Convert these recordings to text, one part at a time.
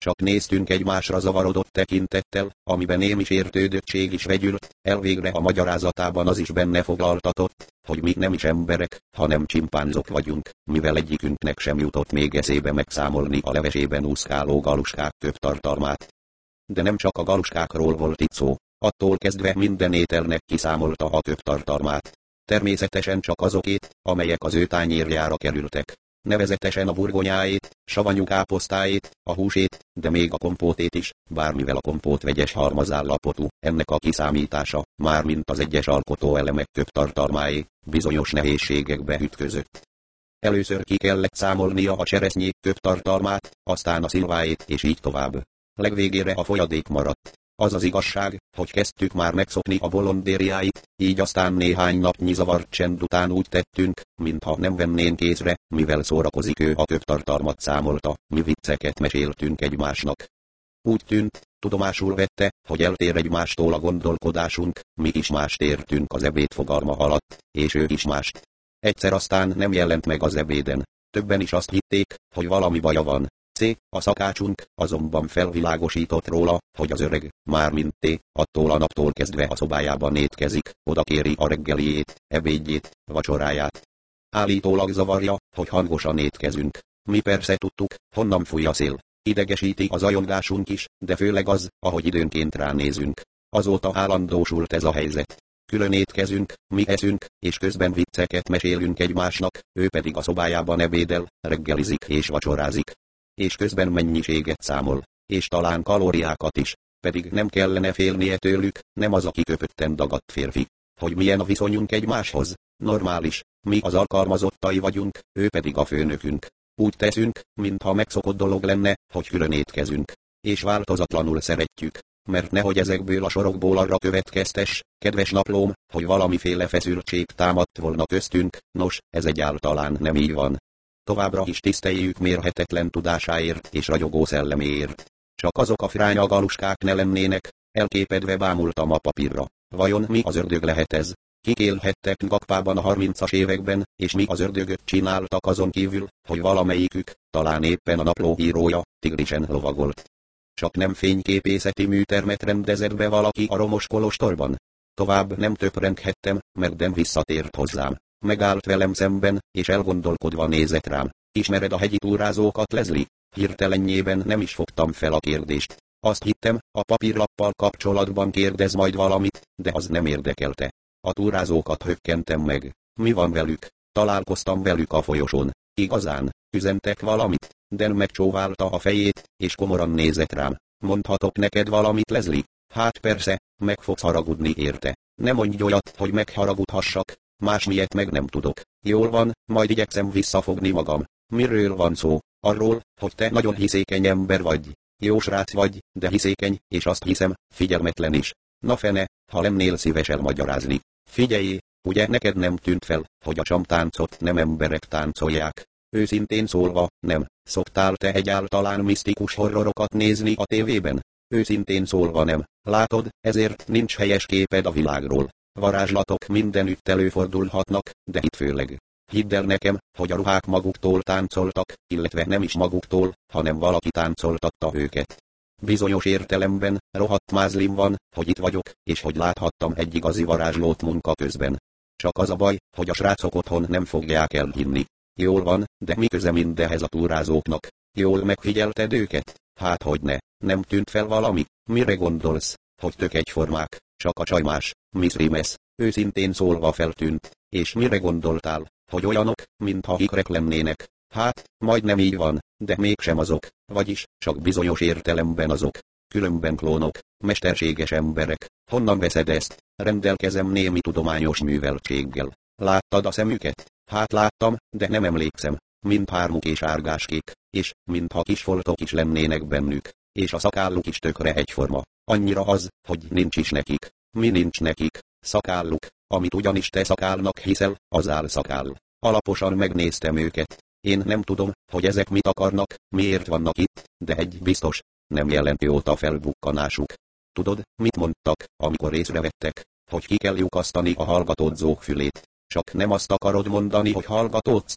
Csak néztünk egymásra zavarodott tekintettel, amiben némi sértődöttség is vegyült, elvégre a magyarázatában az is benne foglaltatott, hogy mi nem is emberek, hanem csimpánzok vagyunk, mivel egyikünknek sem jutott még eszébe megszámolni a levesében úszkáló galuskák többtartalmát. De nem csak a galuskákról volt itt szó, attól kezdve minden ételnek kiszámolta a többtartalmát. Természetesen csak azokét, amelyek az ő tányérjára kerültek. Nevezetesen a burgonyáét, savanyú káposztáét, a húsét, de még a kompótét is, bármivel a kompót vegyes halmazállapotú, ennek a kiszámítása, mármint az egyes alkotóelemek többtartalmáé, bizonyos nehézségekbe ütközött. Először ki kellett számolnia a cseresznyék többtartalmát, aztán a szilváét és így tovább. Legvégére a folyadék maradt. Az az igazság, hogy kezdtük már megszokni a bolondériáit, így aztán néhány napnyi zavart csend után úgy tettünk, mintha nem vennénk észre, mivel szórakozik ő a többtartalmat számolta, mi vicceket meséltünk egymásnak. Úgy tűnt, tudomásul vette, hogy eltér egymástól a gondolkodásunk, mi is mást értünk az ebéd fogalma alatt, és ő is mást. Egyszer aztán nem jelent meg az ebéden. Többen is azt hitték, hogy valami baja van. A szakácsunk azonban felvilágosított róla, hogy az öreg, mármint attól a naptól kezdve a szobájában étkezik, oda kéri a reggeliét, ebédjét, vacsoráját. Állítólag zavarja, hogy hangosan étkezünk. Mi persze tudtuk, honnan fúj a szél. Idegesíti az ajongásunk is, de főleg az, ahogy időnként ránézünk. Azóta állandósult ez a helyzet. Külön étkezünk, mi eszünk, és közben vicceket mesélünk egymásnak, ő pedig a szobájában ebédel, reggelizik és vacsorázik. És közben mennyiséget számol, és talán kalóriákat is, pedig nem kellene félnie tőlük, nem az a kiköpötten dagadt férfi. Hogy milyen a viszonyunk egymáshoz? Normális, mi az alkalmazottai vagyunk, ő pedig a főnökünk. Úgy teszünk, mintha megszokott dolog lenne, hogy külön étkezünk. És változatlanul szeretjük, mert nehogy ezekből a sorokból arra következtes, kedves naplóm, hogy valamiféle feszültség támadt volna köztünk, nos, ez egyáltalán nem így van. Továbbra is tiszteljük mérhetetlen tudásáért és ragyogó szelleméért. Csak azok a fránya galuskák ne lennének, elképedve bámultam a papírra. Vajon mi az ördög lehet ez? Kik élhettek Gakpában a 30-as években, és mi az ördögöt csináltak azon kívül, hogy valamelyikük, talán éppen a naplóírója, tigrisen lovagolt. Csak nem fényképészeti műtermet rendezett be valaki a romos kolostorban? Tovább nem töprenghettem, mert nem visszatért hozzám. Megállt velem szemben, és elgondolkodva nézett rám. Ismered a hegyi túrázókat, Leslie? Hirtelenjében nem is fogtam fel a kérdést. Azt hittem, a papírlappal kapcsolatban kérdez majd valamit, de az nem érdekelte. A túrázókat hökkentem meg. Mi van velük? Találkoztam velük a folyosón. Igazán, üzentek valamit? Dan megcsóválta a fejét, és komoran nézett rám. Mondhatok neked valamit, Leslie? Hát persze, meg fogsz haragudni érte. Ne mondj olyat, hogy megharagudhassak. Másmilyet meg nem tudok. Jól van, majd igyekszem visszafogni magam. Miről van szó? Arról, hogy te nagyon hiszékeny ember vagy. Jó srác vagy, de hiszékeny, és azt hiszem, figyelmetlen is. Na fene, ha lennél szíves elmagyarázni. Figyelj, ugye neked nem tűnt fel, hogy a csamtáncot nem emberek táncolják? Őszintén szólva, nem. Szoktál te egyáltalán misztikus horrorokat nézni a tévében? Őszintén szólva nem. Látod, ezért nincs helyes képed a világról. Varázslatok mindenütt előfordulhatnak, de itt főleg. Hidd el nekem, hogy a ruhák maguktól táncoltak, illetve nem is maguktól, hanem valaki táncoltatta őket. Bizonyos értelemben, rohadt mázlim van, hogy itt vagyok, és hogy láthattam egy igazi varázslót munka közben. Csak az a baj, hogy a srácok otthon nem fogják elhinni. Jól van, de mi köze mindehez a túrázóknak? Jól megfigyelted őket? Hát hogyne, nem tűnt fel valami? Mire gondolsz? Hogy tök egyformák, csak a csaj más, Miss Rimes, őszintén szólva feltűnt. És mire gondoltál? Hogy olyanok, mintha ikrek lennének? Hát, majdnem így van, de mégsem azok, vagyis, csak bizonyos értelemben azok. Különben klónok, mesterséges emberek. Honnan veszed ezt? Rendelkezem némi tudományos műveltséggel. Láttad a szemüket? Hát láttam, de nem emlékszem. Mindhármuk és árgáskék, és mintha kis foltok is lennének bennük, és a szakálluk is tökre egyforma. Annyira az, hogy nincs is nekik. Mi nincs nekik? Szakálluk, amit ugyanis te szakálnak hiszel, az álszakál. Alaposan megnéztem őket. Én nem tudom, hogy ezek mit akarnak, miért vannak itt, de egy biztos, nem jelenti óta felbukkanásuk. Tudod, mit mondtak, amikor észrevettek, hogy ki kell lyukasztani a hallgatódzók fülét? Csak nem azt akarod mondani, hogy hallgatództál?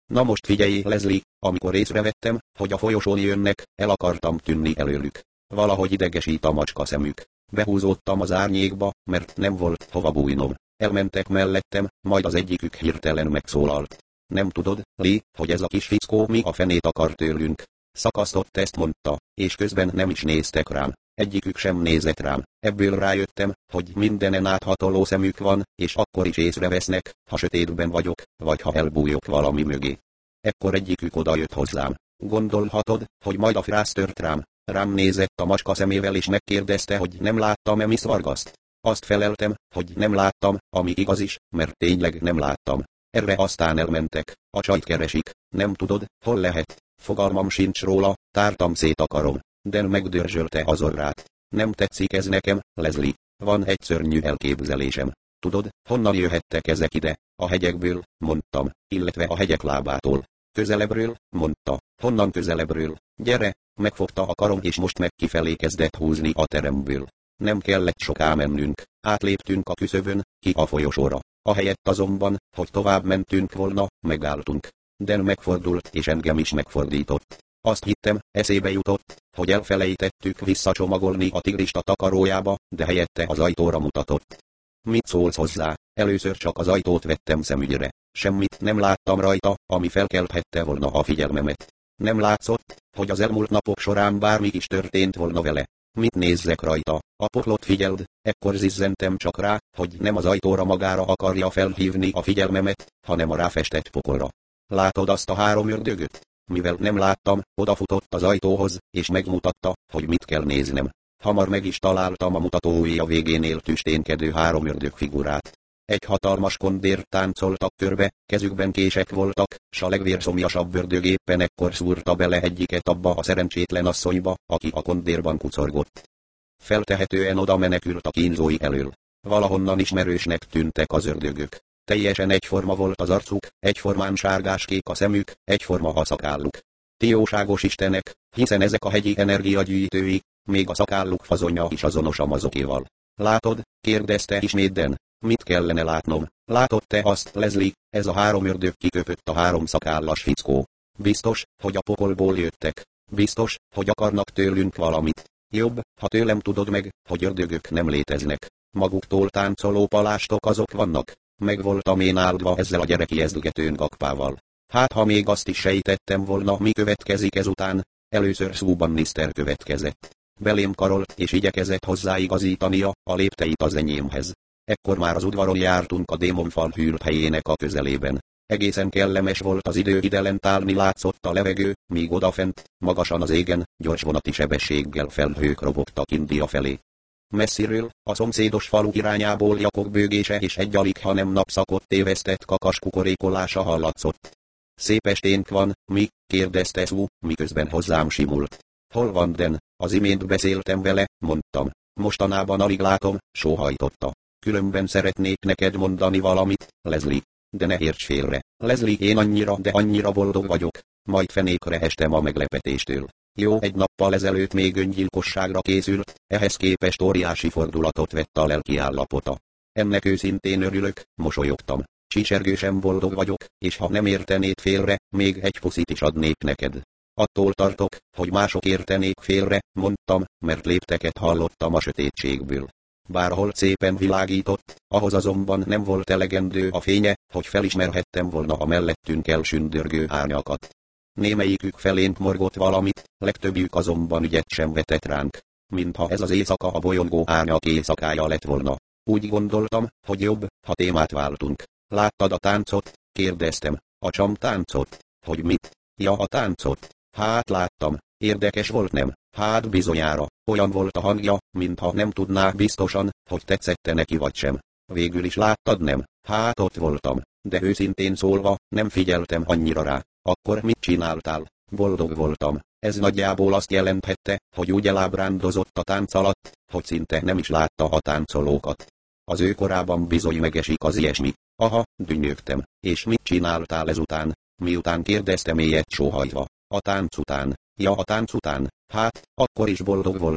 Na most figyelj, Leslie, amikor észrevettem, hogy a folyosón jönnek, el akartam tűnni előlük. Valahogy idegesít a macska szemük. Behúzódtam az árnyékba, mert nem volt hova bújnom. Elmentek mellettem, majd az egyikük hirtelen megszólalt. Nem tudod, Lee, hogy ez a kis fickó mi a fenét akar tőlünk? Szakasztott ezt mondta, és közben nem is néztek rám. Egyikük sem nézett rám. Ebből rájöttem, hogy mindenen áthatoló szemük van, és akkor is észrevesznek, ha sötétben vagyok, vagy ha elbújok valami mögé. Ekkor egyikük odajött hozzám. Gondolhatod, hogy majd a frász tört rám. Rám nézett a macska szemével és megkérdezte, hogy nem láttam-e Miss Vargaszt. Azt feleltem, hogy nem láttam, ami igaz is, mert tényleg nem láttam. Erre aztán elmentek, a csajt keresik. Nem tudod, hol lehet? Fogalmam sincs róla, tártam szét a karom. Dan megdörzsölte az orrát. Nem tetszik ez nekem, Leslie. Van egy szörnyű elképzelésem. Tudod, honnan jöhettek ezek ide? A hegyekből, mondtam, illetve a hegyek lábától. Közelebbről, mondta. Honnan közelebbről? Gyere! Megfogta a karom és most meg kifelé kezdett húzni a teremből. Nem kellett soká mennünk. Átléptünk a küszöbön, ki a folyosóra. Ahelyett azonban, hogy tovább mentünk volna, megálltunk. Dan megfordult és engem is megfordított. Azt hittem, eszébe jutott, hogy elfelejtettük visszacsomagolni a tigrist a takarójába, de helyette az ajtóra mutatott. Mit szólsz hozzá? Először csak az ajtót vettem szemügyre. Semmit nem láttam rajta, ami felkelthette volna a figyelmemet. Nem látszott, hogy az elmúlt napok során bármi is történt volna vele. Mit nézzek rajta? A poklot figyeld, ekkor zizzentem csak rá, hogy nem az ajtóra magára akarja felhívni a figyelmemet, hanem a ráfestett pokolra. Látod azt a 3 ördögöt? Mivel nem láttam, odafutott az ajtóhoz, és megmutatta, hogy mit kell néznem. Hamar meg is találtam a mutatóujja végénél tüsténkedő 3 ördög figurát. Egy hatalmas kondér táncoltak körbe, kezükben kések voltak, s a legvérszomjasabb ördög éppen ekkor szúrta bele egyiket abba a szerencsétlen asszonyba, aki a kondérban kucorgott. Feltehetően oda menekült a kínzói elől. Valahonnan ismerősnek tűntek az ördögök. Teljesen egyforma volt az arcuk, egyformán sárgáskék a szemük, egyforma a szakálluk. Ti jóságos istenek, hiszen ezek a hegyi energiagyűjtői, még a szakálluk fazonja is azonos a mazokéval. Látod? Kérdezte ismét Dan. Mit kellene látnom? Látod te azt, Leslie, ez a 3 ördög kiköpött a 3 szakállas fickó. Biztos, hogy a pokolból jöttek. Biztos, hogy akarnak tőlünk valamit. Jobb, ha tőlem tudod meg, hogy ördögök nem léteznek. Maguktól táncoló palástok azok vannak. Meg voltam én áldva ezzel a gyerekijesztgetőn gakpával. Hát ha még azt is sejtettem volna, mi következik ezután. Először Sue Bannister következett. Belém karolt és igyekezett hozzáigazítania a lépteit az enyémhez. Ekkor már az udvaron jártunk a démonfal hűlt helyének a közelében. Egészen kellemes volt az idő, idelent állni látszott a levegő, míg odafent, magasan az égen, gyors vonati sebességgel felhők robogtak India felé. Messziről, a szomszédos falu irányából jakok bőgése és egy alig ha nem napszakot tévesztett kakas kukorékolása hallatszott. Szép esténk van, mi? Kérdezte Sue, miközben hozzám simult. Hol van Dan? Az imént beszéltem vele, mondtam. Mostanában alig látom, sóhajtotta. Különben szeretnék neked mondani valamit, Leslie. De ne érts félre. Leslie, én annyira, de annyira boldog vagyok. Majd fenékre estem a meglepetéstől. Jó, egy nappal ezelőtt még öngyilkosságra készült, ehhez képest óriási fordulatot vett a lelki állapota. Ennek őszintén örülök, mosolyogtam. Csísergősen boldog vagyok, és ha nem értenéd félre, még egy puszit is adnék neked. Attól tartok, hogy mások értenék félre, mondtam, mert lépteket hallottam a sötétségből. Bárhol szépen világított, ahhoz azonban nem volt elegendő a fénye, hogy felismerhettem volna a mellettünk elsündörgő árnyakat. Némelyikük felénk morgott valamit, legtöbbjük azonban ügyet sem vetett ránk. Mintha ez az éjszaka a bolygó árnyak éjszakája lett volna. Úgy gondoltam, hogy jobb, ha témát váltunk. Láttad a táncot? Kérdeztem. A csamtáncot? Hogy mit? Ja, a táncot. Hát láttam. Érdekes volt, nem? Hát bizonyára. Olyan volt a hangja, mintha nem tudná biztosan, hogy tetszette neki vagy sem. Végül is láttad, nem? Hát ott voltam. De őszintén szólva, nem figyeltem annyira rá. Akkor mit csináltál? Boldog voltam. Ez nagyjából azt jelenthette, hogy úgy elábrándozott a tánc alatt, hogy szinte nem is látta a táncolókat. Az ő korában bizony megesik az ilyesmi. Aha, dünnyögtem. És mit csináltál ezután? Miután kérdezte mélyet sóhajtva. A tánc után. Ja, a tánc után. Hát, akkor is boldog voltam.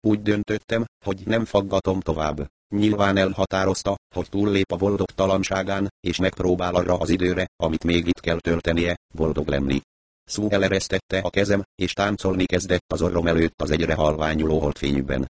Úgy döntöttem, hogy nem faggatom tovább. Nyilván elhatározta, hogy túllép a boldogtalanságán, és megpróbál arra az időre, amit még itt kell töltenie, boldog lenni. Sue eleresztette a kezem, és táncolni kezdett az orrom előtt az egyre halványuló holdfényben.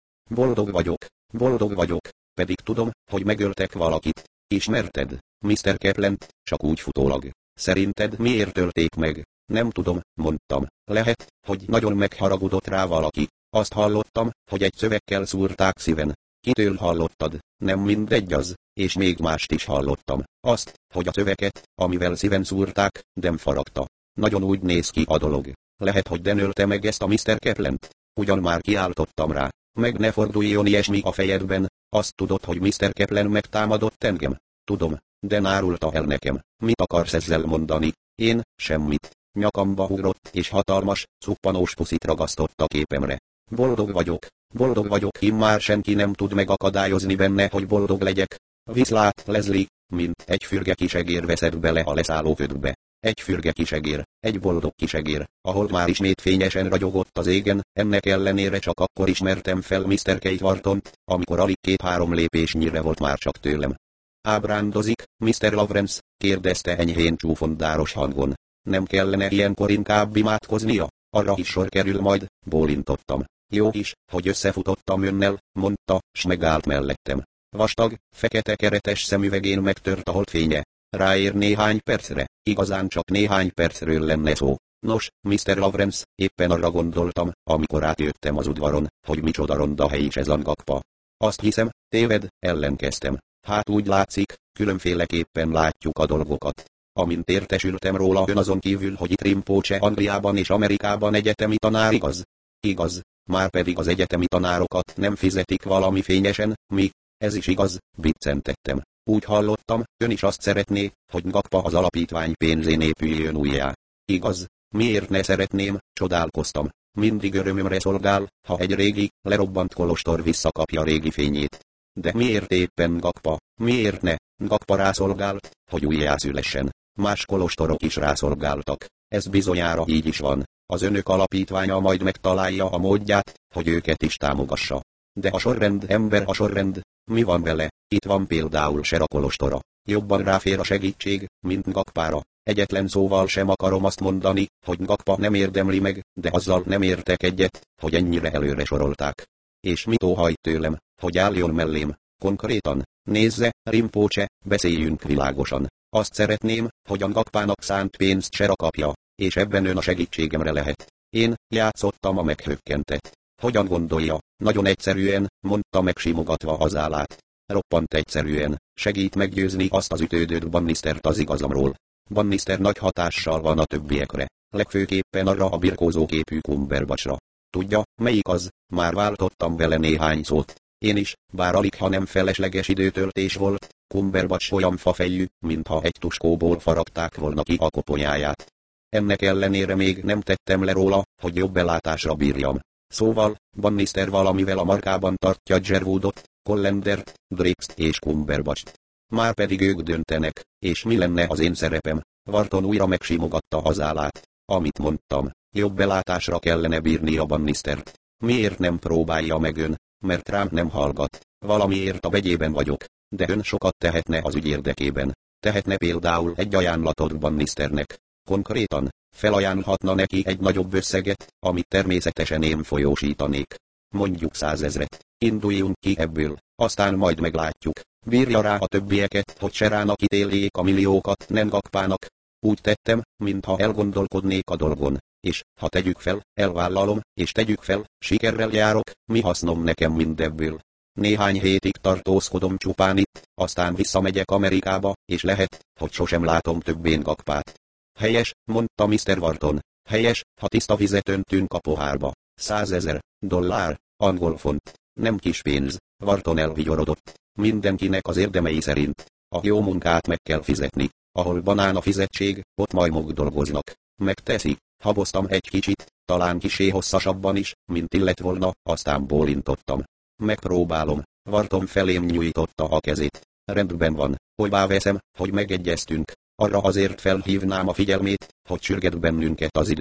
Boldog vagyok, pedig tudom, hogy megöltek valakit. Ismerted, Mr. Kaplant, csak úgy futólag. Szerinted miért ölték meg? Nem tudom, mondtam. Lehet, hogy nagyon megharagudott rá valaki. Azt hallottam, hogy egy szövegkel szúrták szíven. Kitől hallottad? Nem mindegy az, és még mást is hallottam. Azt, hogy a szöveget, amivel szíven szúrták, nem faragta. Nagyon úgy néz ki a dolog. Lehet, hogy den ölte meg ezt a Mr. Kaplant. Ugyan már kiáltottam rá. Meg ne forduljon ilyesmi a fejedben. Azt tudod, hogy Mr. Kaplan megtámadott engem? Tudom, de árulta el nekem. Mit akarsz ezzel mondani? Én, semmit. Nyakamba ugrott, és hatalmas, szuppanós puszit ragasztott a képemre. Boldog vagyok, immár senki nem tud megakadályozni benne, hogy boldog legyek. Viszlát, Leslie, mint egy fürge kisegér veszed bele a leszálló ködbe. Egy fürge kisegér, egy boldog kisegér, ahol már ismét fényesen ragyogott az égen, ennek ellenére csak akkor ismertem fel Mr. Kate Whartont, amikor alig 2-3 lépésnyire volt már csak tőlem. Ábrándozik, Mr. Lawrence? Kérdezte enyhén csúfondáros hangon. Nem kellene ilyenkor inkább imádkoznia? Arra is sor kerül majd, bólintottam. Jó is, hogy összefutottam önnel, mondta, s megállt mellettem. Vastag, fekete keretes szemüvegén megtört a holdfénye. Ráér néhány percre, igazán csak néhány percről lenne szó. Nos, Mr. Lawrence, éppen arra gondoltam, amikor átjöttem az udvaron, hogy micsoda ronda hely is ez a Gakpa. Azt hiszem, téved, ellenkeztem. Hát úgy látszik, különféleképpen látjuk a dolgokat. Amint értesültem róla, ön azon kívül, hogy itt Rinpoche Angliában és Amerikában egyetemi tanár, igaz? Igaz, márpedig az egyetemi tanárokat nem fizetik valami fényesen, mi? Ez is igaz, biccentettem. Úgy hallottam, ön is azt szeretné, hogy Gakpa az alapítvány pénzén épüljön újjá. Igaz, miért ne szeretném, csodálkoztam. Mindig örömömre szolgál, ha egy régi, lerobbant kolostor visszakapja régi fényét. De miért éppen Gakpa? Miért ne? Gakpa rászolgált, hogy újjászülessen. Más kolostorok is rászolgáltak. Ez bizonyára így is van. Az önök alapítványa majd megtalálja a módját, hogy őket is támogassa. De a sorrend, ember, a sorrend, mi van vele? Itt van például Sera kolostora. Jobban ráfér a segítség, mint Gakpára. Egyetlen szóval sem akarom azt mondani, hogy Gakpa nem érdemli meg, de azzal nem értek egyet, hogy ennyire előre sorolták. És mit óhajt tőlem, hogy álljon mellém? Konkrétan, nézze, Rinpoche, beszéljünk világosan. Azt szeretném, hogy a Gakpának szánt pénzt Sera kapja, és ebben ön a segítségemre lehet. Én játszottam a meghökkentet. Hogyan gondolja? Nagyon egyszerűen, mondta megsimogatva az állát. Roppant egyszerűen, segít meggyőzni azt az ütődőt Bannistert az igazamról. Bannister nagy hatással van a többiekre, legfőképpen arra a birkózó képű Cumberbatchra. Tudja, melyik az? Már váltottam vele néhány szót. Én is, bár alig ha nem felesleges időtöltés volt, Cumberbatch olyan fafejű, mintha egy tuskóból faragták volna ki a koponyáját. Ennek ellenére még nem tettem le róla, hogy jobb belátásra bírjam. Szóval, Bannister valamivel a markában tartja Sherwoodot, Collandert, Drakes-t és Cumberbatcht. Márpedig ők döntenek, és mi lenne az én szerepem? Wharton újra megsimogatta az állát. Amit mondtam, jobb belátásra kellene bírni a Bannistert. Miért nem próbálja meg ön? Mert rám nem hallgat. Valamiért a vegyében vagyok, de ön sokat tehetne az ügy érdekében. Tehetne például egy ajánlatot Bannisternek. Konkrétan, felajánlhatna neki egy nagyobb összeget, amit természetesen én folyósítanék. Mondjuk 100 000. Induljunk ki ebből, aztán majd meglátjuk. Bírja rá a többieket, hogy Serának ítéljék a milliókat, nem Gakpának. Úgy tettem, mintha elgondolkodnék a dolgon. És, ha tegyük fel, elvállalom, és tegyük fel, sikerrel járok, mi hasznom nekem mindebből. Néhány hétig tartózkodom csupán itt, aztán visszamegyek Amerikába, és lehet, hogy sosem látom többén Gakpát. Helyes, mondta Mr. Wharton. Helyes, ha tiszta vizet öntünk a pohárba. 100 000 dollár, angol font. Nem kis pénz. Wharton elvigyorodott. Mindenkinek az érdemei szerint. A jó munkát meg kell fizetni. Ahol banán a fizetség, ott majmok dolgoznak. Megteszi. Haboztam egy kicsit, talán kisé hosszasabban is, mint illett volna, aztán bólintottam. Megpróbálom. Wharton felém nyújtotta a kezét. Rendben van, olybá veszem, hogy megegyeztünk. Arra azért felhívnám a figyelmét, hogy sürget bennünket az idő.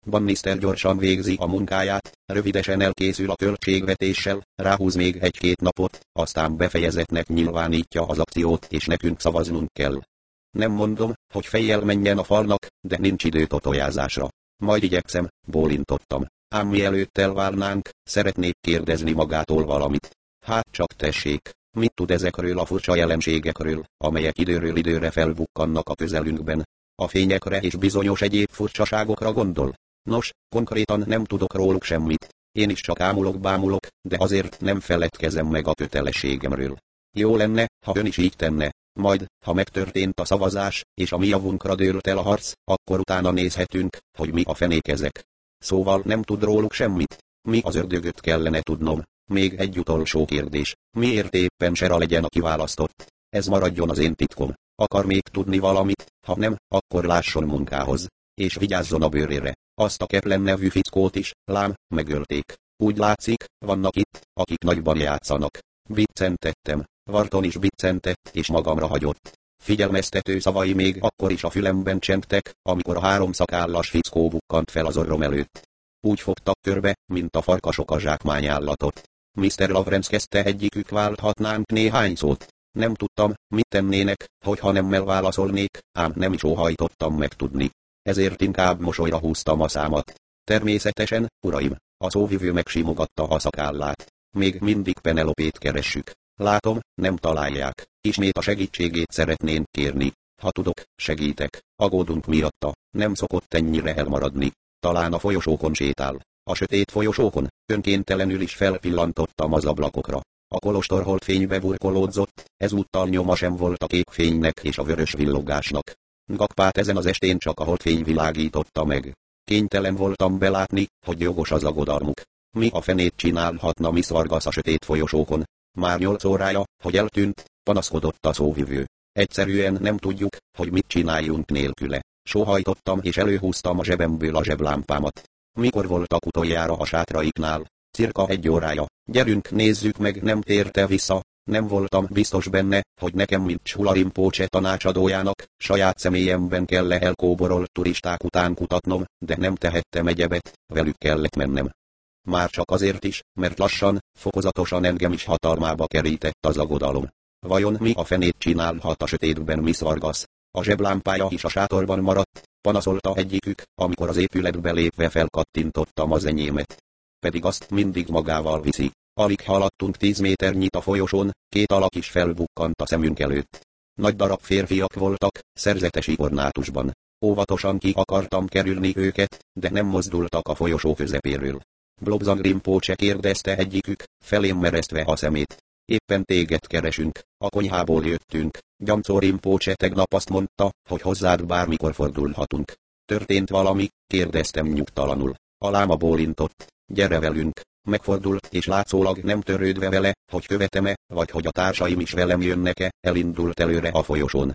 Bannister gyorsan végzi a munkáját, rövidesen elkészül a költségvetéssel, ráhúz még 1-2 napot, aztán befejezetnek nyilvánítja az akciót és nekünk szavaznunk kell. Nem mondom, hogy fejjel menjen a falnak, de nincs idő totojázásra. Majd igyekszem, bólintottam. Ám mielőtt elválnánk, szeretnék kérdezni magától valamit. Hát csak tessék, mit tud ezekről a furcsa jelenségekről, amelyek időről időre felbukkannak a közelünkben? A fényekre és bizonyos egyéb furcsaságokra gondol? Nos, konkrétan nem tudok róluk semmit. Én is csak ámulok-bámulok, de azért nem feledkezem meg a kötelességemről. Jó lenne, ha ön is így tenne. Majd, ha megtörtént a szavazás, és a mi javunkra dőlt el a harc, akkor utána nézhetünk, hogy mi a fenék ezek. Szóval nem tud róluk semmit. Mi az ördögöt kellene tudnom. Még egy utolsó kérdés. Miért éppen Sera legyen a kiválasztott? Ez maradjon az én titkom. Akar még tudni valamit? Ha nem, akkor lásson munkához. És vigyázzon a bőrére. Azt a Keplen nevű fickót is, lám, megölték. Úgy látszik, vannak itt, akik nagyban játszanak. Biccentettem. Varton is biccentett és magamra hagyott. Figyelmeztető szavai még akkor is a fülemben csengtek, amikor a 3 szakállas fickó bukkant fel az orrom előtt. Úgy fogtak körbe, mint a farkasok a zsákmányállatot. Mr. Lawrence kezdte, egyikük válthatnánk néhány szót. Nem tudtam, mit tennének, hogyha nemmel válaszolnék, ám nem is óhajtottam megtudni. Ezért inkább mosolyra húztam a számat. Természetesen, uraim, a szóvivő megsimogatta a szakállát. Még mindig Penelopét keressük. Látom, nem találják. Ismét a segítségét szeretnénk kérni. Ha tudok, segítek. Aggódunk miatta. Nem szokott ennyire elmaradni. Talán a folyosókon sétál. A sötét folyosókon, önkéntelenül is felpillantottam az ablakokra. A kolostor holdfénybe burkolódzott, ezúttal nyoma sem volt a kék fénynek és a vörös villogásnak. Gakpát ezen az estén csak a holdfény világította meg. Kénytelen voltam belátni, hogy jogos az aggodalmuk. Mi a fenét csinálhatna Miss Vargas a sötét folyosókon? Már 8 órája, hogy eltűnt, panaszkodott a szóvivő. Egyszerűen nem tudjuk, hogy mit csináljunk nélküle. Sóhajtottam és előhúztam a zsebemből a zseblámpámat. Mikor voltak utoljára a sátraiknál? Cirka 1 órája. Gyerünk, nézzük meg, nem térte vissza. Nem voltam biztos benne, hogy nekem, mint Csula Rinpoche tanácsadójának, saját személyemben kell elkóborolt turisták után kutatnom, de nem tehettem egyebet, velük kellett mennem. Már csak azért is, mert lassan, fokozatosan engem is hatalmába kerített az aggodalom. Vajon mi a fenét csinálhat a sötétben Miss Vargas? A zseblámpája is a sátorban maradt, panaszolta egyikük, amikor az épületbe lépve felkattintottam az enyémet. Pedig azt mindig magával viszi. Alig haladtunk 10 méternyit a folyosón, 2 alak is felbukkant a szemünk előtt. Nagy darab férfiak voltak, szerzetesi ornátusban. Óvatosan ki akartam kerülni őket, de nem mozdultak a folyosó közepéről. Blobzang Rinpoche kérdezte egyikük, felém meresztve a szemét. Éppen téged keresünk, a konyhából jöttünk. Gyamcó Rinpoche tegnap azt mondta, hogy hozzád bármikor fordulhatunk. Történt valami? Kérdeztem nyugtalanul. A láma bólintott. Gyere velünk. Megfordult és látszólag nem törődve vele, hogy követem-e, vagy hogy a társaim is velem jönnek-e, elindult előre a folyosón.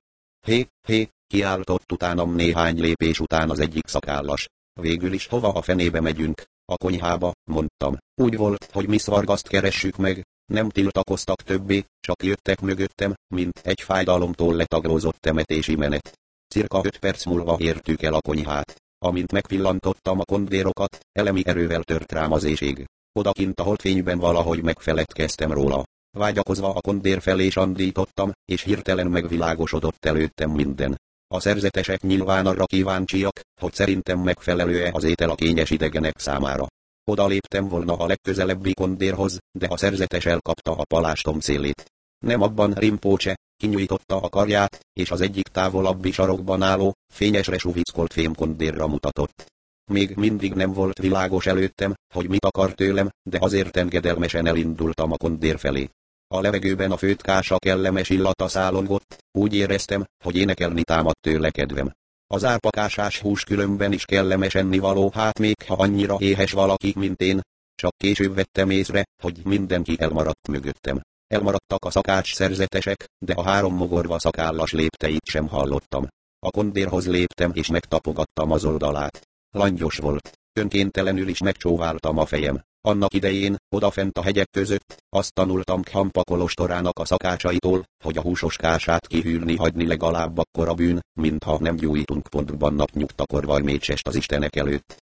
Hé, kiáltott utánam néhány lépés után az egyik szakállas. Végül is hova a fenébe megyünk? A konyhába, mondtam. Úgy volt, hogy Miss Vargast keressük meg. Nem tiltakoztak többé, csak jöttek mögöttem, mint egy fájdalomtól letaglózott temetési menet. Cirka 5 perc múlva értük el a konyhát. Amint megpillantottam a kondérokat, elemi erővel tört rám az éhség. Odakint a holdfényben valahogy megfeledkeztem róla. Vágyakozva a kondér felé sandítottam, és hirtelen megvilágosodott előttem minden. A szerzetesek nyilván arra kíváncsiak, hogy szerintem megfelelő-e az étel a kényes idegenek számára. Oda léptem volna a legközelebbi kondérhoz, de a szerzetes elkapta a palástom szélét. Nem abban, Rinpoche, kinyújtotta a karját, és az egyik távolabbi sarokban álló, fényesre suvickolt fémkondérra mutatott. Még mindig nem volt világos előttem, hogy mit akar tőlem, de azért engedelmesen elindultam a kondér felé. A levegőben a főtkása kellemes illata szállongott, úgy éreztem, hogy énekelni támadt tőle kedvem. Az árpakásás hús különben is kellemes ennivaló, hát még ha annyira éhes valaki, mint én. Csak később vettem észre, hogy mindenki elmaradt mögöttem. Elmaradtak a szakács szerzetesek, de a 3 mogorva szakállas lépteit sem hallottam. A kondérhoz léptem és megtapogattam az oldalát. Langyos volt. Önkéntelenül is megcsóváltam a fejem. Annak idején, odafent a hegyek között, azt tanultam Khampa kolostorának a szakácsaitól, hogy a húsos kását kihűlni hagyni legalább akkora bűn, mintha nem gyújtunk pontban napnyugtakor vajmécsest az istenek előtt.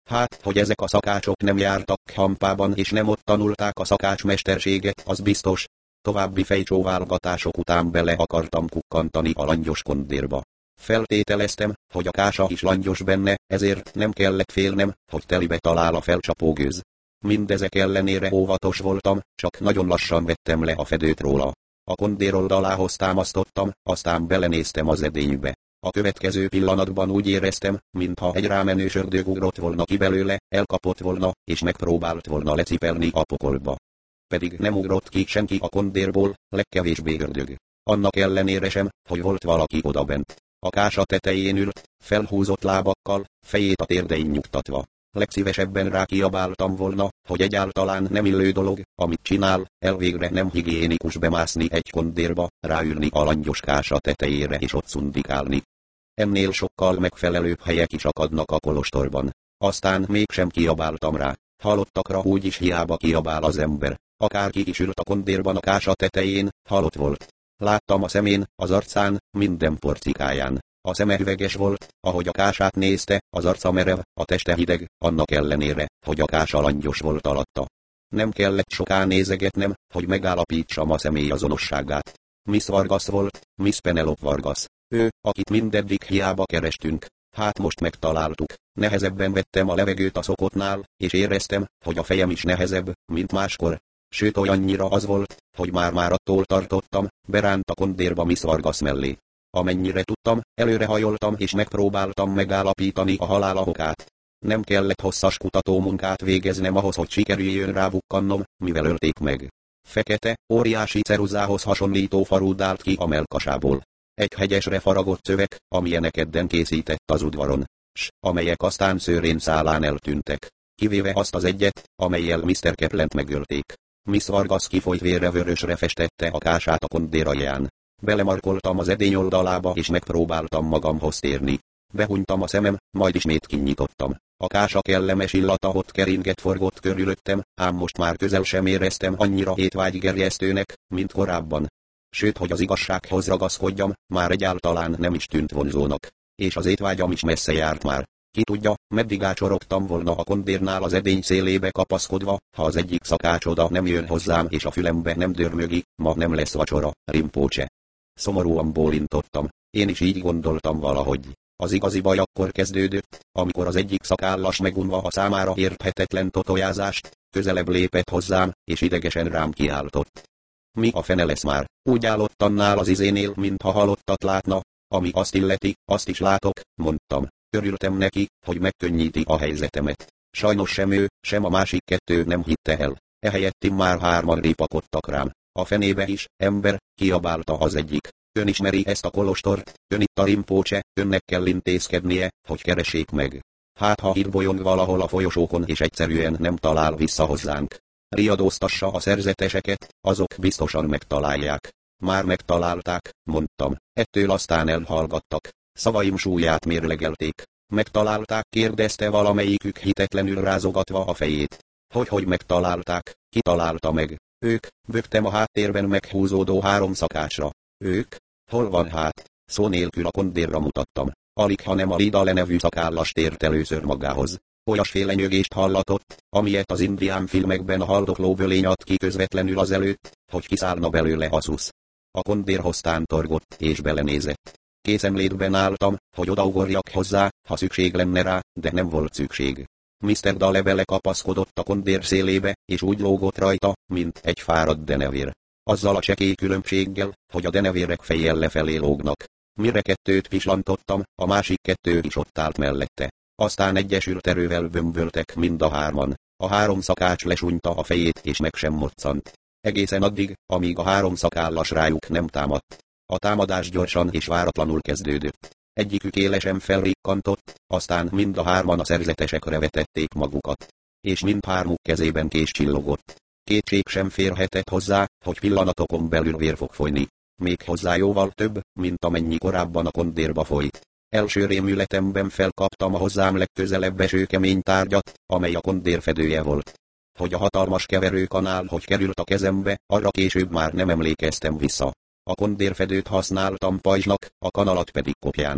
Hát, hogy ezek a szakácsok nem jártak Hampában és nem ott tanulták a szakácsmesterséget, az biztos. További fejcsóválgatások után bele akartam kukkantani a langyos kondérba. Feltételeztem, hogy a kása is langyos benne, ezért nem kellett félnem, hogy telibe talál a felcsapógőz. Mindezek ellenére óvatos voltam, csak nagyon lassan vettem le a fedőt róla. A kondér oldalához támasztottam, aztán belenéztem az edénybe. A következő pillanatban úgy éreztem, mintha egy rámenő ördög ugrott volna ki belőle, elkapott volna, és megpróbált volna lecipelni a pokolba. Pedig nem ugrott ki senki a kondérból, legkevésbé ördög. Annak ellenére sem, hogy volt valaki odabent. A kása tetején ült, felhúzott lábakkal, fejét a térdein nyugtatva. Legszívesebben rákiabáltam volna, hogy egyáltalán nem illő dolog, amit csinál, elvégre nem higiénikus bemászni egy kondérba, ráülni a langyos kása tetejére és ott szundikálni. Ennél sokkal megfelelőbb helyek is akadnak a kolostorban. Aztán mégsem kiabáltam rá. Halottakra úgyis hiába kiabál az ember. Akárki is ült a kondérban a kása tetején, halott volt. Láttam a szemén, az arcán, minden porcikáján. A szeme üveges volt, ahogy a kását nézte, az arca merev, a teste hideg, annak ellenére, hogy a kása langyos volt alatta. Nem kellett soká nézegetnem, hogy megállapítsam a személy azonosságát. Miss Vargas volt, Miss Penelope Vargas. Ő, akit mindeddig hiába kerestünk. Hát most megtaláltuk. Nehezebben vettem a levegőt a szokottnál, és éreztem, hogy a fejem is nehezebb, mint máskor. Sőt olyannyira az volt, hogy már attól tartottam, beránt a kondérba Miss Vargas mellé. Amennyire tudtam, előrehajoltam és megpróbáltam megállapítani a halála okát. Nem kellett hosszas kutatómunkát végeznem ahhoz, hogy sikerüljön rábukkannom, mivel ölték meg. Fekete, óriási ceruzához hasonlító farud állt ki a mellkasából. Egy hegyesre faragott szöveg, amilyenek edden készített az udvaron, s amelyek aztán szőrén szálán eltűntek. Kivéve azt az egyet, amellyel Mr. Keplant megölték. Miss Vargas kifolyt vérre vörösre festette a kását a kondér alján. Belemarkoltam az edény oldalába és megpróbáltam magamhoz térni. Behunytam a szemem, majd ismét kinyitottam. A kása kellemes illata ott keringett forgott körülöttem, ám most már közel sem éreztem annyira étvágygerjesztőnek, mint korábban. Sőt, hogy az igazsághoz ragaszkodjam, már egyáltalán nem is tűnt vonzónak. És az étvágyam is messze járt már. Ki tudja, meddig ácsorogtam volna a kondérnál az edény szélébe kapaszkodva, ha az egyik szakács oda nem jön hozzám és a fülembe nem dörmögi, ma nem lesz vacsora, Rinpoche. Szomorúan bólintottam. Én is így gondoltam valahogy. Az igazi baj akkor kezdődött, amikor az egyik szakállas megunva a számára érthetetlen totojázást, közelebb lépett hozzám, és idegesen rám kiáltott. Mi a fene lesz már? Úgy állott annál az izénél, mintha halottat látna. Ami azt illeti, azt is látok, mondtam. Örültem neki, hogy megkönnyíti a helyzetemet. Sajnos sem ő, sem a másik kettő nem hitte el. Ehelyett immár hárman ripakodtak rám. A fenébe is, ember, kiabálta az egyik. Ön ismeri ezt a kolostort, ön itt a Rinpoche, önnek kell intézkednie, hogy keressék meg. Hát ha itt bolyong valahol a folyosókon és egyszerűen nem talál vissza hozzánk. Riadóztassa a szerzeteseket, azok biztosan megtalálják. Már megtalálták, mondtam, ettől aztán elhallgattak. Szavaim súlyát mérlegelték. Megtalálták, kérdezte valamelyikük hitetlenül rázogatva a fejét. Hogy megtalálták, ki találta meg? Ők, bögtem a háttérben meghúzódó három szakácsra. Ők? Hol van hát? Szó nélkül a kondérra mutattam. Alig ha nem a Lidale nevű szakállas tért először magához. Olyasféle nyögést hallatott, amilyet az indián filmekben a haldokló bölény ad ki közvetlenül azelőtt, hogy kiszállna belőle a szusz. A kondérhoz tántorgott és belenézett. Készemlétben álltam, hogy odaugorjak hozzá, ha szükség lenne rá, de nem volt szükség. Mr. Dale belekapaszkodott a kondér szélébe, és úgy lógott rajta, mint egy fáradt denevér. Azzal a csekély különbséggel, hogy a denevérek fejjel lefelé lógnak. Mire kettőt pislantottam, a másik kettő is ott állt mellette. Aztán egyesült erővel bömböltek mind a hárman. A három szakács lesúnyta a fejét és meg sem moccant. Egészen addig, amíg a három szakállas rájuk nem támadt. A támadás gyorsan és váratlanul kezdődött. Egyikük élesen felrikkantott, aztán mind a hárman a szerzetesekre vetették magukat. És mindhármuk kezében kés csillogott. Kétség sem férhetett hozzá, hogy pillanatokon belül vér fog folyni. Még hozzá jóval több, mint amennyi korábban a kondérba folyt. Első rémületemben felkaptam a hozzám legközelebb eső kemény tárgyat, amely a kondér fedője volt. Hogy a hatalmas keverőkanál hogy került a kezembe, arra később már nem emlékeztem vissza. A kondérfedőt használtam pajzsnak, a kanalat pedig kopjának.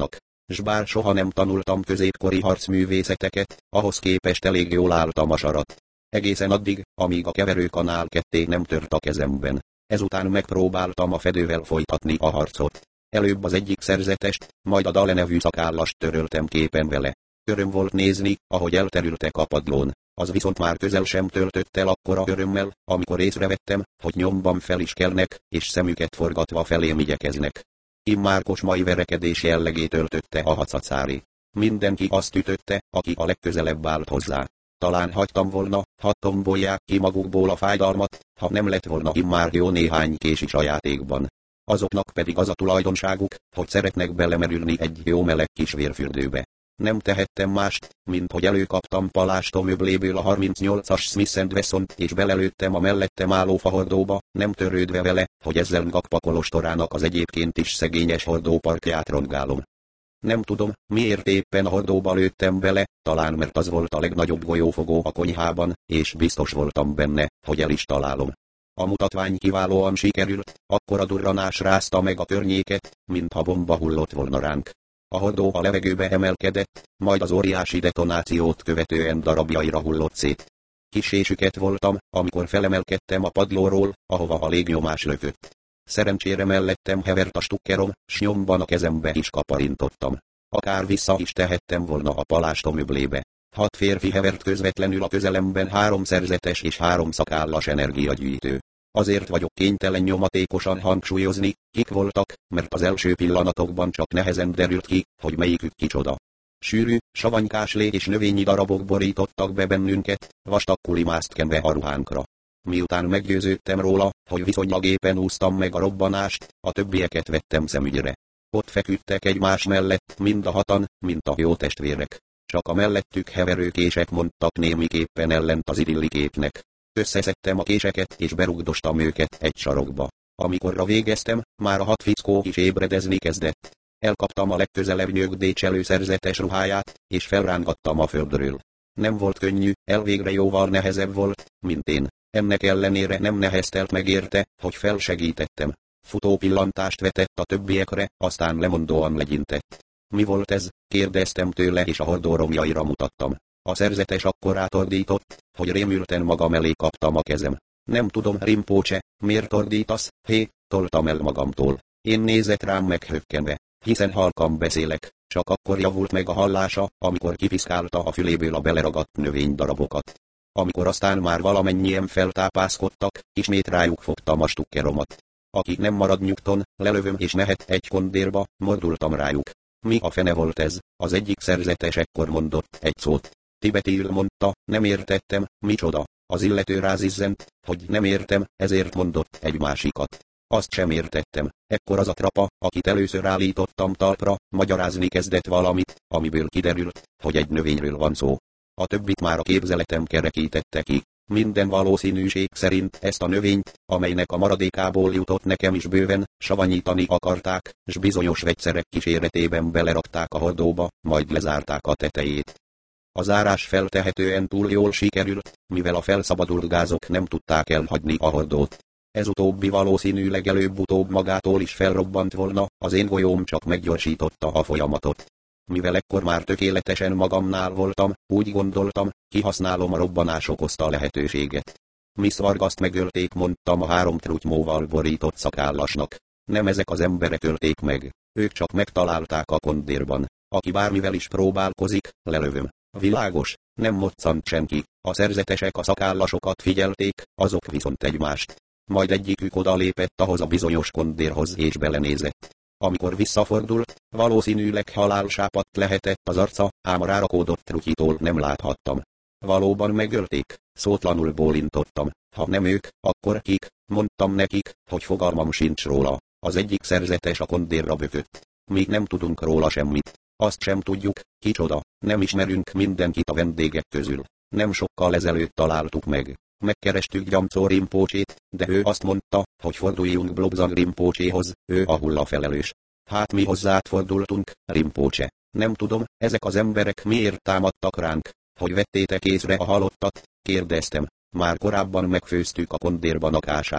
s bár soha nem tanultam középkori harcművészeteket, ahhoz képest elég jól álltam a sarat. Egészen addig, amíg a keverőkanál ketté nem tört a kezemben. Ezután megpróbáltam a fedővel folytatni a harcot. Előbb az egyik szerzetest, majd a Dale nevű szakállast töröltem képen vele. Öröm volt nézni, ahogy elterültek a padlón. Az viszont már közel sem töltött el akkora örömmel, amikor észrevettem, hogy nyomban fel is kelnek, és szemüket forgatva felém igyekeznek. Immár kocsmai verekedés jellegét öltötte a hacacári. Mindenki azt ütötte, aki a legközelebb állt hozzá. Talán hagytam volna, hadd tombolják ki magukból a fájdalmat, ha nem lett volna immár jó néhány kés is a játékban. Azoknak pedig az a tulajdonságuk, hogy szeretnek belemerülni egy jó meleg kis vérfürdőbe. Nem tehettem mást, mint hogy előkaptam palástomöbléből a 38-as Smith & Wessont és belelőttem a mellettem álló fahordóba, nem törődve vele, hogy ezzel Ngakpa kolostorának az egyébként is szegényes hordóparkját rongálom. Nem tudom, miért éppen a hordóba lőttem bele, talán mert az volt a legnagyobb golyófogó a konyhában, és biztos voltam benne, hogy el is találom. A mutatvány kiválóan sikerült, akkora durranás rázta meg a környéket, mintha bomba hullott volna ránk. A hordó a levegőbe emelkedett, majd az óriási detonációt követően darabjaira hullott szét. Kissé süket voltam, amikor felemelkedtem a padlóról, ahova a légnyomás lökött. Szerencsére mellettem hevert a stukkerom, s nyomban a kezembe is kaparintottam. Akár vissza is tehettem volna a palástomöblébe. 6 férfi hevert közvetlenül a közelemben, 3 szerzetes és 3 szakállas energiagyűjtő. Azért vagyok kénytelen nyomatékosan hangsúlyozni, kik voltak, mert az első pillanatokban csak nehezen derült ki, hogy melyikük kicsoda. Sűrű, savanykás lé és növényi darabok borítottak be bennünket, vastag kulimást kenve a ruhánkra. Miután meggyőződtem róla, hogy viszonylag éppen úsztam meg a robbanást, a többieket vettem szemügyre. Ott feküdtek egymás mellett, mind a 6-an, mint a jó testvérek. Csak a mellettük heverő kések mondtak némiképpen ellent az idilli képnek. Összeszedtem a késeket és berugdostam őket egy sarokba. Amikorra végeztem, már a 6 fickó is ébredezni kezdett. Elkaptam a legközelebb nyögdécselő szerzetes ruháját, és felrángattam a földről. Nem volt könnyű, elvégre jóval nehezebb volt, mint én. Ennek ellenére nem neheztelt meg érte, hogy felsegítettem. Futó pillantást vetett a többiekre, aztán lemondóan legyintett. Mi volt ez? Kérdeztem tőle, és a hordó romjaira mutattam. A szerzetes akkor átordított, hogy rémülten magam elé kaptam a kezem. Nem tudom, Rinpoche, miért ordítasz? Hé, toltam el magamtól. Én nézett rám meghökkenve, hiszen halkan beszélek, csak akkor javult meg a hallása, amikor kipiszkálta a füléből a beleragadt növénydarabokat. Amikor aztán már valamennyien feltápászkodtak, ismét rájuk fogtam a stukkeromat. Aki nem marad nyugton, lelövöm és mehet egy kondérba, mordultam rájuk. Mi a fene volt ez? Az egyik szerzetes ekkor mondott egy szót. Tibetiül mondta, nem értettem, micsoda. Az illető rázizzent, hogy nem értem, ezért mondott egy másikat. Azt sem értettem. Ekkor az a trapa, akit először állítottam talpra, magyarázni kezdett valamit, amiből kiderült, hogy egy növényről van szó. A többit már a képzeletem kerekítette ki. Minden valószínűség szerint ezt a növényt, amelynek a maradékából jutott nekem is bőven, savanyítani akarták, s bizonyos vegyszerek kíséretében belerakták a hordóba, majd lezárták a tetejét. A zárás feltehetően túl jól sikerült, mivel a felszabadult gázok nem tudták elhagyni a hordót. Ez utóbbi valószínűleg előbb-utóbb magától is felrobbant volna, az én golyóm csak meggyorsította a folyamatot. Mivel ekkor már tökéletesen magamnál voltam, úgy gondoltam, kihasználom a robbanás okozta lehetőséget. Miss Vargaszt megölték, mondtam a 3 trutymóval borított szakállasnak. Nem ezek az emberek ölték meg, ők csak megtalálták a kondérban. Aki bármivel is próbálkozik, lelövöm. Világos, nem moccant senki, a szerzetesek a szakállasokat figyelték, azok viszont egymást. Majd egyikük odalépett ahhoz a bizonyos kondérhoz és belenézett. Amikor visszafordult, valószínűleg halálsápadt lehetett az arca, ám a rárakódott trutyitól nem láthattam. Valóban megölték, szótlanul bólintottam. Ha nem ők, akkor kik? Mondtam nekik, hogy fogalmam sincs róla. Az egyik szerzetes a kondérra bökött. Mi nem tudunk róla semmit. Azt sem tudjuk, kicsoda, nem ismerünk mindenkit a vendégek közül. Nem sokkal ezelőtt találtuk meg. Megkerestük Gyamcó Rinpochét, de ő azt mondta, hogy forduljunk Blobzang Rinpochéhoz, ő a hullafelelős. Hát mi hozzád fordultunk, Rinpoche. Nem tudom, ezek az emberek miért támadtak ránk, hogy vettétek észre a halottat, kérdeztem. Már korábban megfőztük a kondérban a kását.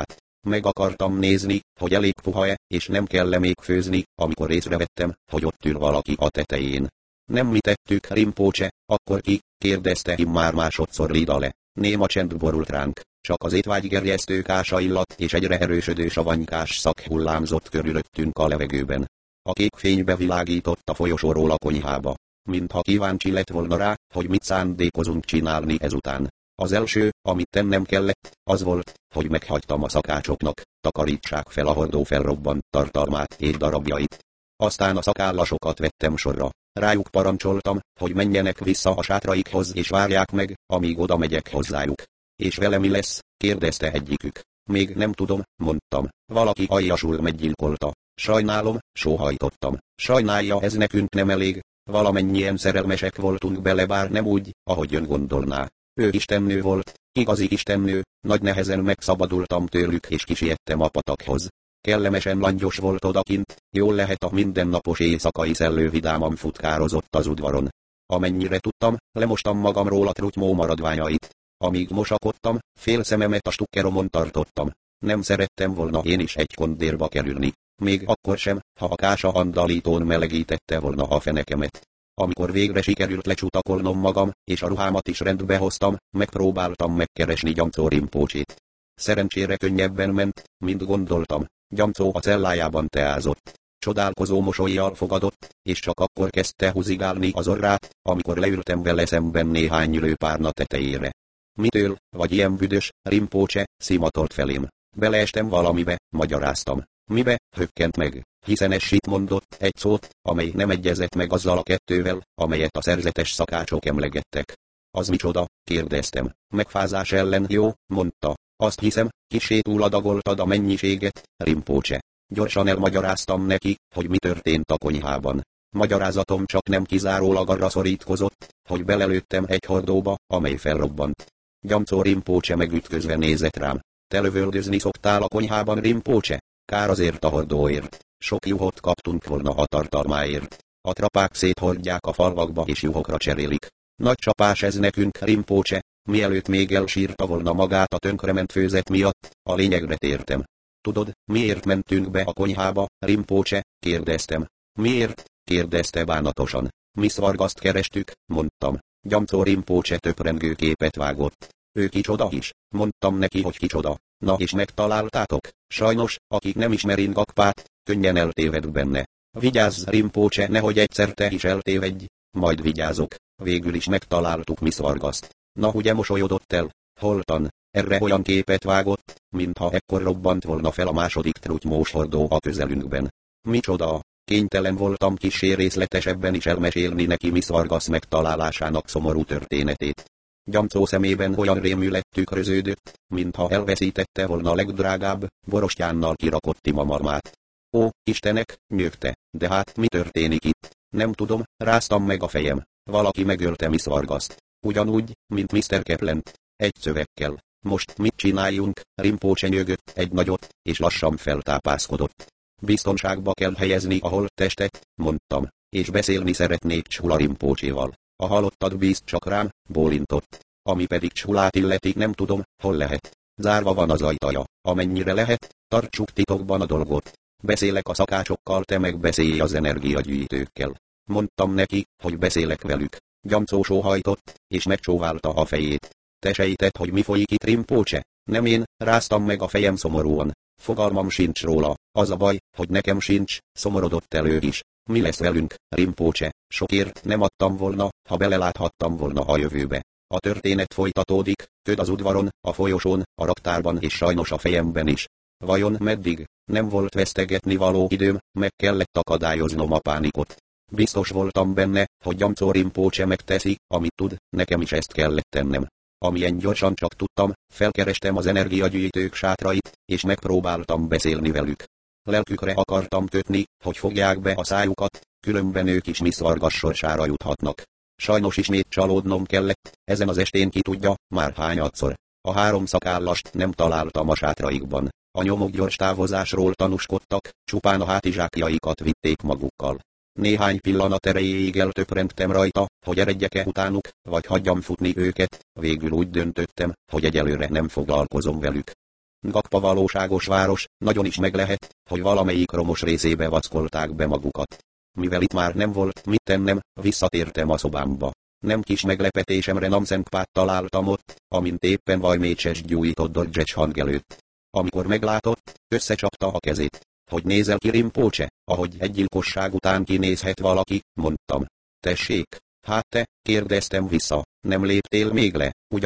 Meg akartam nézni, hogy elég puha-e, és nem kell-e még főzni, amikor észrevettem, hogy ott ül valaki a tetején. Nem mi tettük, Rinpoche, akkor ki? Kérdezte immár másodszor Lidale. Néma csend borult ránk, csak az étvágygerjesztő kása illat és egyre erősödő savanykás szak hullámzott körülöttünk a levegőben. A kék fénybe világított a folyosóról a konyhába, mintha kíváncsi lett volna rá, hogy mit szándékozunk csinálni ezután. Az első, amit tennem kellett, az volt, hogy meghagytam a szakácsoknak, takarítsák fel a hordó felrobbant tartalmát és darabjait. Aztán a szakállasokat vettem sorra. Rájuk parancsoltam, hogy menjenek vissza a sátraikhoz és várják meg, amíg oda megyek hozzájuk. És vele mi lesz? Kérdezte egyikük. Még nem tudom, mondtam. Valaki aljasul meggyilkolta. Sajnálom, sóhajtottam. Sajnálja, ez nekünk nem elég. Valamennyien szerelmesek voltunk bele, bár nem úgy, ahogy ön gondolná. Ő istennő volt, igazi istennő, nagy nehezen megszabadultam tőlük és kisiettem a patakhoz. Kellemesen langyos volt odakint, jól lehet a mindennapos éjszakai szellő vidáman futkározott az udvaron. Amennyire tudtam, lemostam magamról a trutymó maradványait. Amíg mosakodtam, fél szememet a stukkeromon tartottam. Nem szerettem volna én is egy kondérba kerülni. Még akkor sem, ha a kása andalítón melegítette volna a fenekemet. Amikor végre sikerült lecsutakolnom magam, és a ruhámat is rendbe hoztam, megpróbáltam megkeresni Gyamcó Rinpochét. Szerencsére könnyebben ment, mint gondoltam. Gyamcó a cellájában teázott. Csodálkozó mosollyal fogadott, és csak akkor kezdte húzigálni az orrát, amikor leültem vele szemben néhány ülőpárna tetejére. Mitől, vagy ilyen büdös, Rinpoche, szimatolt felém. Beleestem valamibe, magyaráztam. Mibe? Hökkent meg, hiszen Essit mondott egy szót, amely nem egyezett meg azzal a kettővel, amelyet a szerzetes szakácsok emlegettek. Az micsoda? Kérdeztem. Megfázás ellen jó, mondta. Azt hiszem, kissé túladagoltad a mennyiséget, Rinpoche. Gyorsan elmagyaráztam neki, hogy mi történt a konyhában. Magyarázatom csak nem kizárólag arra szorítkozott, hogy belelőttem egy hordóba, amely felrobbant. Gyamcó Rinpoche megütközve nézett rám. Te lövöldözni szoktál a konyhában, Rinpoche? Kár azért a hordóért. Sok juhot kaptunk volna a tartalmáért. A trapák széthordják a falvakba és juhokra cserélik. Nagy csapás ez nekünk, Rinpoche. Mielőtt még elsírta volna magát a tönkrement főzet miatt, a lényegre tértem. Tudod, miért mentünk be a konyhába, Rinpoche? Kérdeztem. Miért? Kérdezte bánatosan. Miss Vargaszt kerestük, mondtam. Gyamcó Rinpoche töprengő képet vágott. Ő kicsoda is? Mondtam neki, hogy kicsoda. Na és megtaláltátok? Sajnos, akik nem ismeri Ngakpát, könnyen eltéved benne. Vigyázz, Rinpoche, nehogy egyszer te is eltévedj. Majd vigyázok. Végül is megtaláltuk Miss Vargaszt. Na ugye mosolyodott el? Holtan, erre olyan képet vágott, mintha ekkor robbant volna fel a második trutymós hordó a közelünkben. Micsoda? Kénytelen voltam kissé részletesebben is elmesélni neki Miss Vargas megtalálásának szomorú történetét. Gyamcó szemében olyan rémület tükröződött, mintha elveszítette volna a legdrágább, borostyánnal kirakott imamarmát. Ó, Istenek, nyögte, de hát mi történik itt? Nem tudom, ráztam meg a fejem. Valaki megölte Miss Vargaszt. Ugyanúgy, mint Mr. Keplant. Egy szövegkel. Most mit csináljunk? Rinpoche nyögött egy nagyot, és lassan feltápászkodott. Biztonságba kell helyezni a holttestet, mondtam, és beszélni szeretnék Chula Rinpochéval. A halottad bízt csak rám, bólintott. Ami pedig Chulát illeti, nem tudom, hol lehet. Zárva van az ajtaja. Amennyire lehet, tartsuk titokban a dolgot. Beszélek a szakácsokkal, te meg beszélj az energiagyűjtőkkel. Mondtam neki, hogy beszélek velük. Gyamcó sóhajtott, és megcsóválta a fejét. Te sejted, hogy mi folyik itt, Rinpoche? Nem én, ráztam meg a fejem szomorúan. Fogalmam sincs róla, az a baj, hogy nekem sincs, szomorodott el ő is. Mi lesz velünk, Rinpoche? Sokért nem adtam volna, ha beleláthattam volna a jövőbe. A történet folytatódik, köd az udvaron, a folyosón, a raktárban és sajnos a fejemben is. Vajon meddig? Nem volt vesztegetni való időm, meg kellett akadályoznom a pánikot. Biztos voltam benne, hogy Gyamcó Rinpoche megteszi, amit tud, nekem is ezt kellett tennem. Amilyen gyorsan csak tudtam, felkerestem az energiagyűjtők sátrait, és megpróbáltam beszélni velük. Lelkükre akartam kötni, hogy fogják be a szájukat, különben ők is Miss Vargas sorsára juthatnak. Sajnos ismét csalódnom kellett, ezen az estén ki tudja, már hányadszor. A 3 szakállast nem találtam a sátraikban. A nyomok gyors távozásról tanúskodtak, csupán a hátizsákjaikat vitték magukkal. Néhány pillanat erejéig eltöprengtem rajta, hogy eredjek-e utánuk, vagy hagyjam futni őket, végül úgy döntöttem, hogy egyelőre nem foglalkozom velük. Gakpa valóságos város, nagyon is meg lehet, hogy valamelyik romos részébe vackolták be magukat. Mivel itt már nem volt mit tennem, visszatértem a szobámba. Nem kis meglepetésemre Namzenkpát találtam ott, amint éppen vajmécses gyújtott Dodge hang előtt. Amikor meglátott, összecsapta a kezét. Hogy nézel ki, Rinpoche, ahogy egy gyilkosság után kinézhet valaki, mondtam. Tessék, hát te, kérdeztem vissza, nem léptél még le, ugyan?